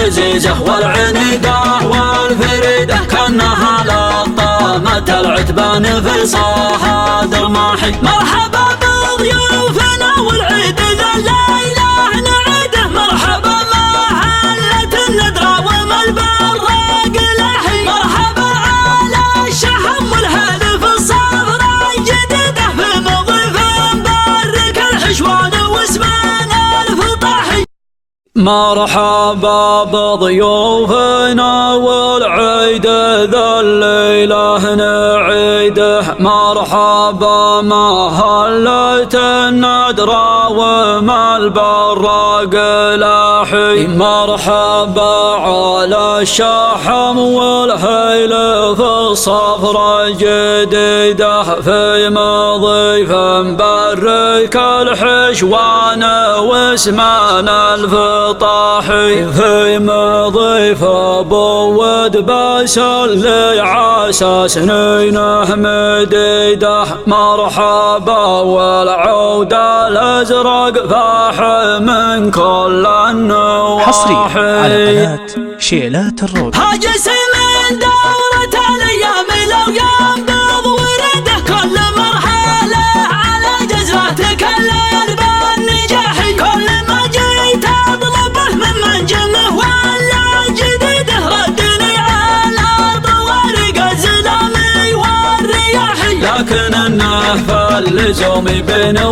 الغزيزة والعنيدة والفريدة كأنها لطامة العتبان في صهاد رماحي. مرحبا بضيوفنا والعيد ذا الليلة نعيده، مرحبا مهلة الندرة ومالبراق لاحي. مرحبا على الشحم والهدف الصفراء جديدة في مضيف مبرك الحشوان واسمان الفطاحي. مرحبا بضيوفنا والعيد ذا الليلة نعيده، مرحبا مهلة الندرة وما البراق لاحي. مرحبا على الشحم والهيل في الصفرة جديدة في مضيف مبرك الحشوان واسمان الفطاحي. في مضيف ابو ودباس اللي عسى سنينه مديده، مرحبا والعود الازرق فاح من كل النواحي. حصريا على قناة شيلات الرود. هاجس من دورة الايام لو ينبض ورده، كل مرحلة على جزرتك الالبان نجاحي. كل ما جيت اطلبه من منجمه ولا جديده، ردني على طوارق الزلامي والرياحي. لكن النهف اللزوم يبين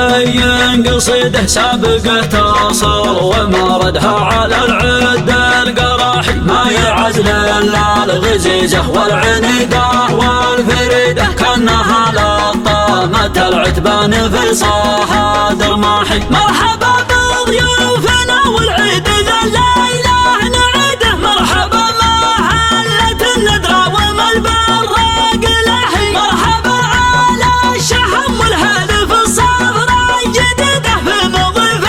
ويبين قصيده، سابقه تصل وما ردها على العد القراحي. ما يعزل الا الغزيزه والعنيده والفريده كأنها لطامة العتبان في صهاد رماحي. مرحبا بضيوفنا والعيد ذا الليلة نعيده، مرحبا مهلة الندرة وما البراق لاحي. مرحبا على الشحم والهدف الصفراء جديدة في مضيف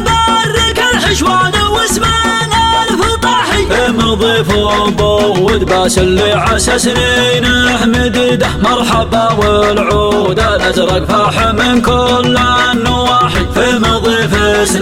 مبرك الحشوان واسمان الفطاحي. في مضيف ابو ودباس اللي عسى سنينه مديده، مرحبا والعود الازرق فاح من كل النواحي. في مضيف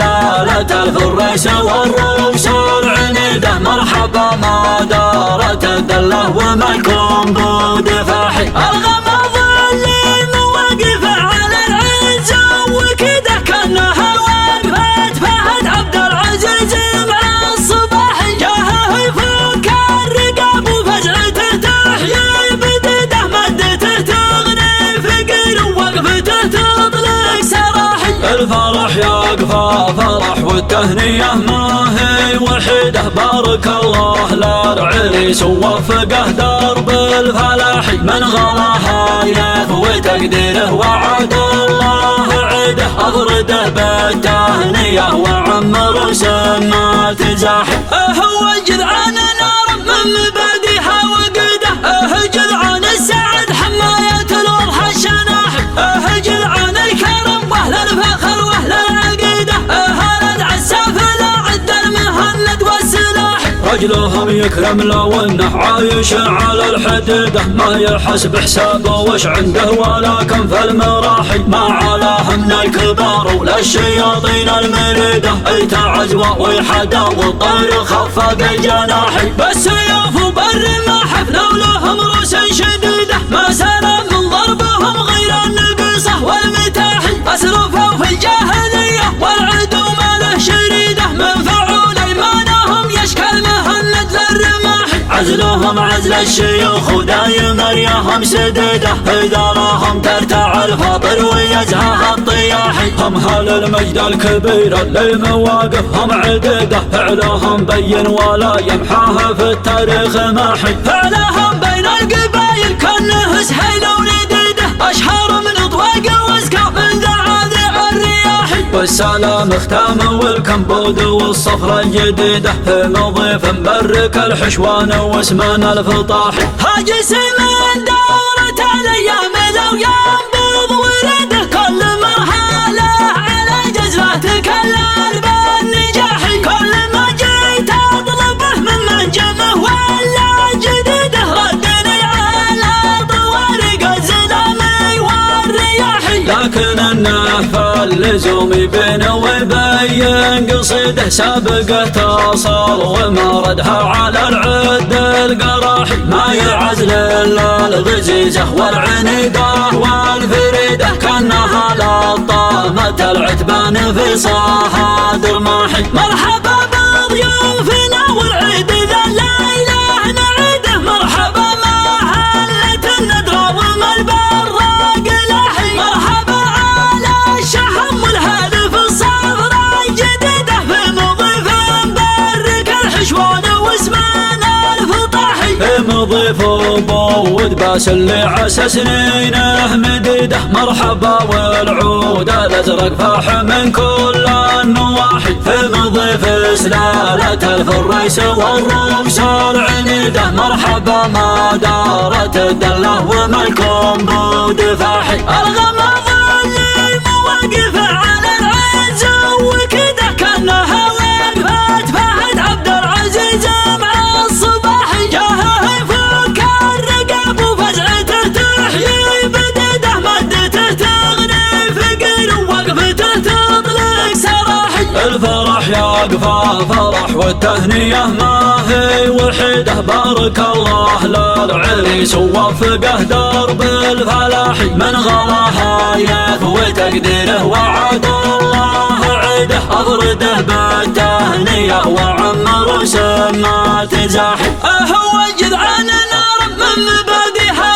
سلالة الفريس والروس العنيده، مرحبا ما دارت الدله وما الكومبود فاحي. الغمض اللي مواقف على العزة وكده، كأنها وقفت فهد عبد العزيز مع الصباحي. جاهه يفك الرقاب وفزعته تحيي بديده، مدته تغني فقير ووقفته تطلق سراحي. الفرح يقفى فرح والتهنية ما هي وحيده، بارك الله للعريس ووفقه درب الفلاحي. من غلاها يثوي تقديره وعد الله عيده، أفرده بالتهنية وعمر سما تزاحي. هو الجذعان نار من مباديها وقيده، جذعان السعد حماية الوضح الشناحي. جذعان الكرم واهل الفخر واهل العقيده، هلد عساف العد المهند والسلاحي. رجلهم يكرم لو انه عايش على الحديده، ما يحس بحسابه وش عنده ولكن في المراحي. ما علاه من الكبار ولا الشياطين المريده، التعزوى ويحدى والطير خفق الجناحي. بالسيوف وبالرماح حفلوا لهم روس شديده، ما سلم من ضربهم غير النقيصه والمتاحي. اسرفوا في الجاهليه والعدو ما له شريده، من فعول ايمانهم يشكى المهند للرماحي. عزلهم عزل الشيوخ ودايم رياهم سديده، اذا راهم ترتع الفاطر ويزهى الطياحي. هم هل المجد الكبير اللي مواقفهم عديده، فعلهم بين ولا يمحاها في التاريخ ماحي. فعلهم بين القبايل كانه سهيل ونديده، اشهر من طواق واسكى من ذعاذع الرياحي. والسلام ختام والكمبود والصفرة الجديدة، في مضيف مبرك الحشوان واسمان الفطاحي. هاجس من دورة الايام لو ينبض ورده، كل مرحلة على جزرتك الالبان نجاحي. كل ما جيت اطلبه من منجمه ولا جديده، ردني على طوارق الزلامي والرياحي. لكن النهف اللزوم يبين ويبين مقصده سابقه تصل ومردها على العد القراحي، ما يعزل الا الغزيزه والعنيده والفريده، كانها لطامه العتبان في صهاد رماحي. مرحبا بضيوفنا والعيد ذا الليله نعيده، مرحبا مهلة الندرة وما البراق لاحي، مرحبا على الشحم والهادف الصفراء جديده، في مضيف مبرك الحشوان واسمان الفطاحي، في مضيف بود باس اللي عسى سنينه مديده، مرحبا والعود الازرق فاح من كل النواحي، في مضيف سلالة الفريس والروس العنيده، مرحبا ما دارت الدله وملكم بود فاحي، الغمض اللي مواقف على العز وكده، كانها وقفت فهد عبد العزيز مع الصباحي، جاهه يفك الرقاب وفزعته تحيي بديده، مدته تغني فقير ووقفته تطلق سراحي، الفرح يقفى فرح والتهنية ما هي وحيده، بارك الله للعريس ووفقه درب الفلاح، من غلاها يثوي تقديره وعد الله عيده، أفرده بالتهنية وعمر سما تزاحي، هو جذعان نار من مباديها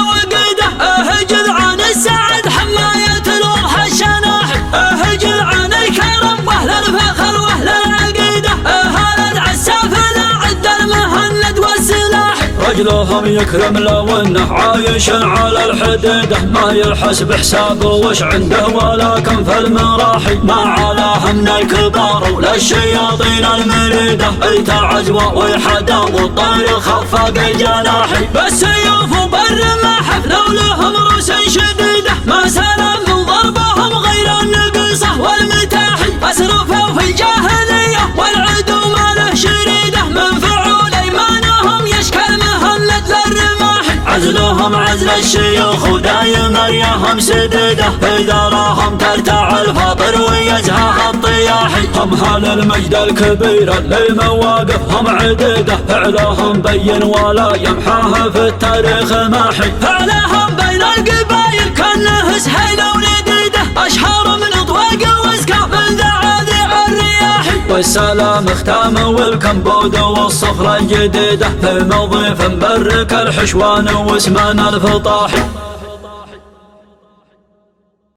وقيده، جذعان السعد حماية الوضح الشناحي، جذعان الكرم واهل الفخر واهل العقيده، هذا العساف العد المهند والسلاح، رجلهم يكرم لو انه عايش على الحديده، ما يلحس بحسابه وش عنده ولكن في المراحي، ما علاها من الكبار ولا الشياطين المريده، التعجوى والحدا والطير خفق الجناحي، بالسيوف وبالرماح حفلوا لهم روس شديده، ما سلم من ضربهم غير النقصه والمتاحي، اسرفوا في الجاهليه والعدو ما له شريده، من فعول ايمانهم يشكل مهند للرماحي، عزلهم عزل الشيوخ ودايم رياهم سديده، في ذراهم ترتع الفاطر ويزهاها الطياحي، هم هل المجد الكبير اللي مواقفهم عديده، فعلهم بين ولا يمحاها في التاريخ ماحي، فعلهم بين القبايل كانه سهيل ولديده، اشهر من طواق واسكا من ذعاذع الرياحي، والسلام ختام والكمبود والصفرة الجديده، في مضيف مبرك الحشوان واسمان الفطاحي.